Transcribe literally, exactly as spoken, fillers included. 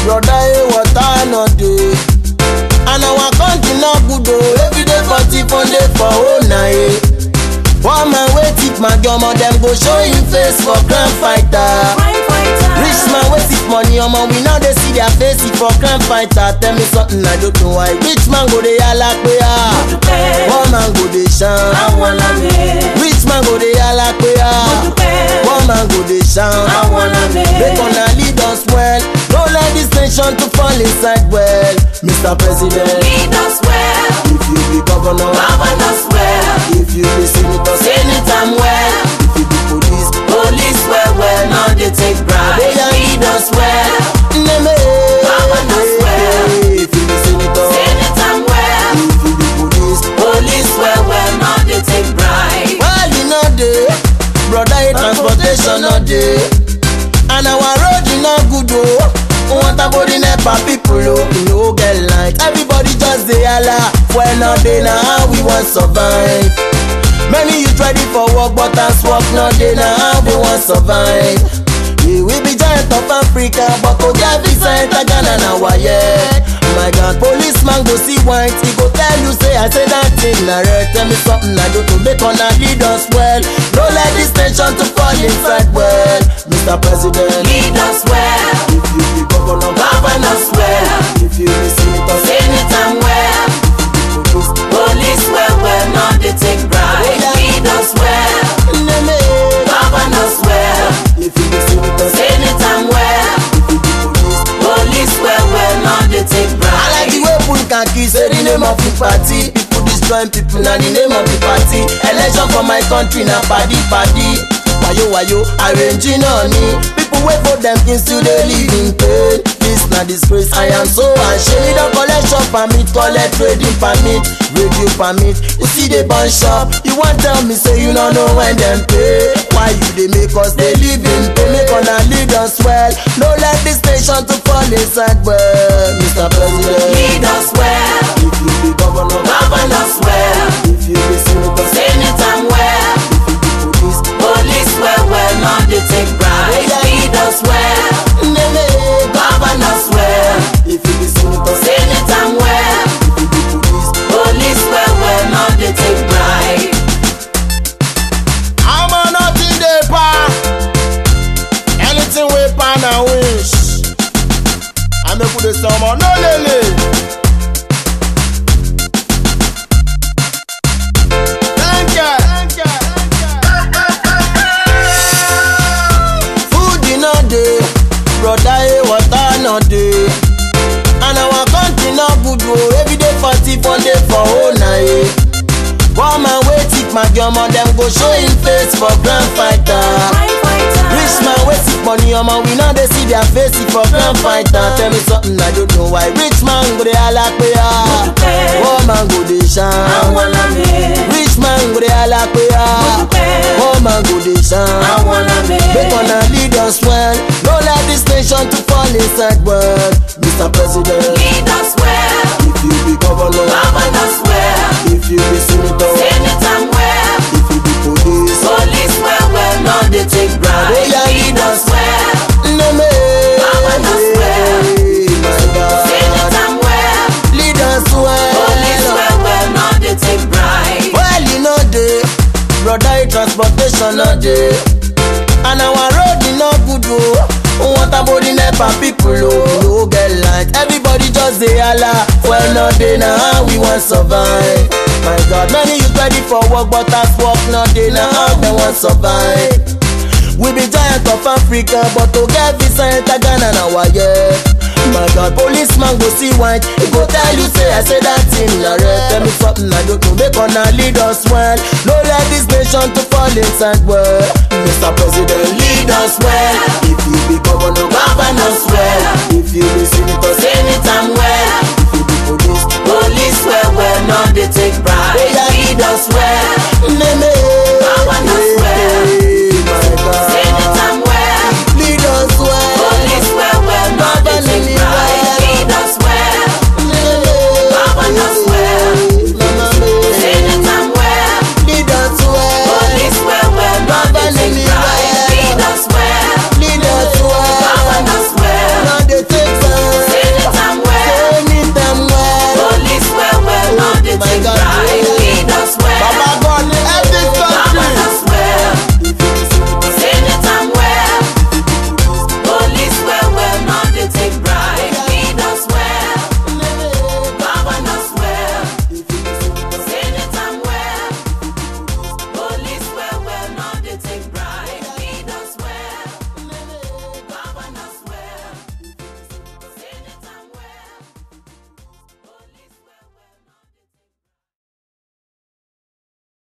brother, hey, water no dey. And our country not good oh. Every day forty one day for whole night. One man wey tip my gum, them go show him face for crime fighter. Rich man wey tip money, omo we now they see their face for crime fighter. Tell me something I don't know why. Rich man go dey yalla pe ah. One man go dey shine. Rich man go dey yalla pe ah. One man go dey shine. They gonna lead us well. Don't let this nation to fall inside well. Mister President, lead us well. If you be governor, govern us well. If you be senator, senate am well. If you be police, police well well. Now they take bribe. they are Lead us well. Neme, govern us well. If you be senator, senate am well. if you be police, police well well. Now they take bribe. well you know dey, brother, hey, transportation no dey, and our road is not good oh. Want about the NEPA people oh, we no get light. Everybody just dey holla. Well now dey na how we want survive. Many youth ready for work but as work no dey na how we want survive. Yeah, we be giant of Africa but to get visa enter Ghana na wire. My God, policeman go see white, he go tell you say I say that thing na red. Tell me something I do to make una lead us well. Don't let this nation to fall inside well. Mister President, lead us well. if you be governor, govern us well. if you be senator, senate am well. police, Police well well. Now they take bribe. Lead us well. neme, Govern us well. if you be senator, Senate am well. if you be police. Police well well. Now they take bribe. I like the way people can kiss, say the name of the party. People destroying people, now the name of the party. Election for my country, now party party. Wayo wayo, arranging on me. People wait for them things till they live in pain. This na disgrace, I am so ashamed. Don't collect shop permit, collect trading permit, radio permit. You see they burn shop, you want tell me say you don't know when them pay. Why you they make us they live in pain? Make una lead us well. Don't let this nation to fall inside well. Mister President, Lead us well. if you be governor, Govern us well. if you be senator, Senate am well. if you be police, Police well well. Now they take bribe. Lead us well. neme, Govern us well. if you be senator, Senate am well. if you be police. Police well well. Now they take bribe. I'm a nothing dey pa. Anything we pan and wish. I make put the summer no lele. Thank you. Thank you. Food in no dey, brother, hey, water no dey, and our country no good oh. Every day forty one day for whole night. One man wey tip my gum, them go show him face for grand fighter. Rich man wey tip money, omo we now they see their face for grand fighter. Tell me something I don't know why. Rich man go dey holla pe ah. One man go dey shine. Rich man go dey holla pe ah. One man go dey shine. They gonna lead us well. Don't let this nation to fall inside well. Mister President, Lead us well. if you be governor, Govern us well. if you be senator, Senate am well. if you be police, Police well well. Now they take bribe. Lead us well. neme, Govern us well. my God, Senate am well. lead us Police well. well well. Now they take bribe. Well, you know dey, brother, hey, transportation no dey, and our road is not good oh. What about the NEPA people oh? No get light, everybody just dey holla. Well, no dey na how we want survive. My God, many youth ready for work but as work no dey na how they want survive. We be giant of Africa but to get visa enter Ghana na wire. My God, policeman go see white, he go tell you say I say that thing na red. Tell me something I don't know, make una lead us well. Don't let this nation to fall inside well. Mister President, lead us well. If you be governor, govern us well. If you be senator, Senate am well. if you be police, Police well well. Now they take bribe. Lead us well. name